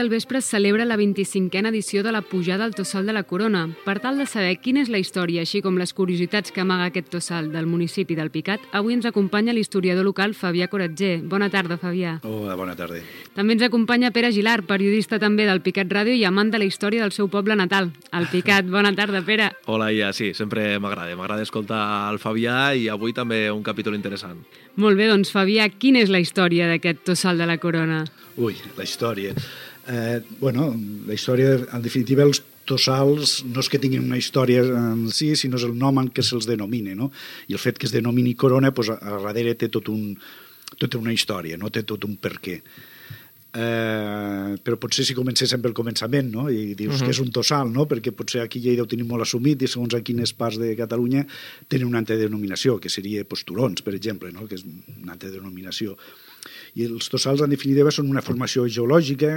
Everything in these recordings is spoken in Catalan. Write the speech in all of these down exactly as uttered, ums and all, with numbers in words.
al vespre es celebra la vint-i-cinquena edició de la pujada al Tossal de la Corona. Per tal de saber quina és la història, així com les curiositats que amaga aquest tossal del municipi d'Alpicat, avui ens acompanya l'historiador local Fabià Coratger. Bona tarda, Fabià. Hola, bona tarda. També ens acompanya Pere Gilar, periodista també d'Alpicat Ràdio i amant de la història del seu poble natal, Alpicat. Bona tarda, Pere. Hola, Ia, sí, sempre m'agrada. M'agrada escoltar el Fabià i avui també un capítol interessant. Molt bé, doncs, Fabià, quina és la història d'aquest Tossal de la Corona? Ui, la història. Eh, bueno, la història, en definitiva, els tossals no és que tinguin una història en si, sinó és el nom en què se'ls denomina, no? I el fet que es denomini corona, doncs, a darrere té tot un, tota una història, no? Té tot un perquè. Eh, però potser si comencéssim pel començament, no? I dius uh-huh. que és un tossal, no? Perquè potser aquí ja ho tenim molt assumit i segons a quines parts de Catalunya tenen una altra denominació, que seria pues, turons, per exemple, no? Que és una altra denominació. I els tossals, en definitiva, són una formació geològica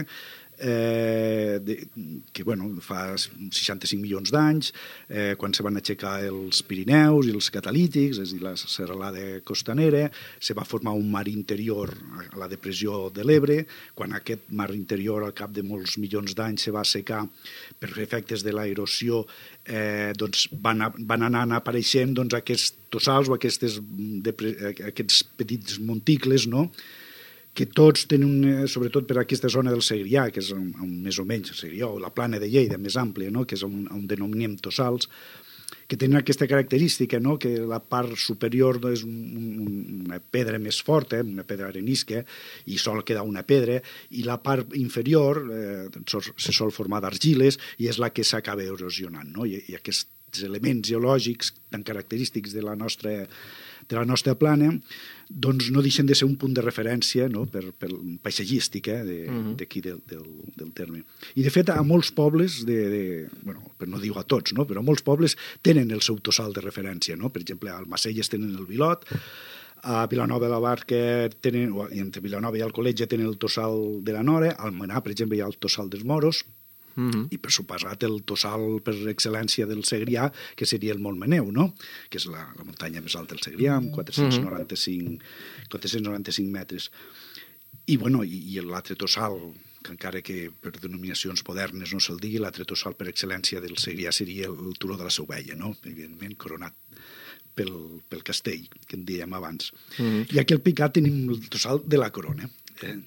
eh, de, que bueno, fa seixanta-cinc milions d'anys, eh, quan se van aixecar els Pirineus i els catalítics, és a dir, la serralada costanera, se va formar un mar interior a la depressió de l'Ebre, quan aquest mar interior, al cap de molts milions d'anys, se va assecar per efectes de l'aerosió, eh, doncs van, a, van anar apareixent doncs, aquests tossals o aquestes, aquests petits monticles, no?, que tots tenen, sobretot per aquesta zona del Segrià, que és on, on més o menys el Segrià, o la plana de Lleida, més àmplia, no? Que és on, on denominem tossals, que tenen aquesta característica, no? Que la part superior és un, un, una pedra més forta, una pedra arenisca, i sol quedar una pedra, i la part inferior eh, se sol formar d'argiles i és la que s'acaba erosionant, no? I, i aquests elements geològics tan característics de la nostra de la nostra plana, doncs no deixen de ser un punt de referència, no? per, per paisatgística d'aquí de, uh-huh. del, del, del terme. I, de fet, a molts pobles, de, de, bueno, per no dir a tots, no? Però molts pobles tenen el seu tossal de referència. No? Per exemple, a Almacelles tenen el Vilot, a Vilanova de la Barca tenen, o entre Vilanova i Alcoletge tenen el tossal de la Nora, al Almenar, per exemple, hi ha el tossal dels Moros, Uh-huh. i per suposat el tossal per excel·lència del Segrià, que seria el Montmeneu, no? Que és la, la muntanya més alta del Segrià, amb quatre-cents noranta-cinc, quatre-cents noranta-cinc metres. I, bueno, i, i l'altre tossal, que encara que per denominacions modernes no se'l digui, l'altre tossal per excel·lència del Segrià seria el, el turó de la Sauvella, no? Evidentment, coronat pel, pel castell, que en dèiem abans. Uh-huh. I aquí al Picat tenim el tossal de la Corona. Eh,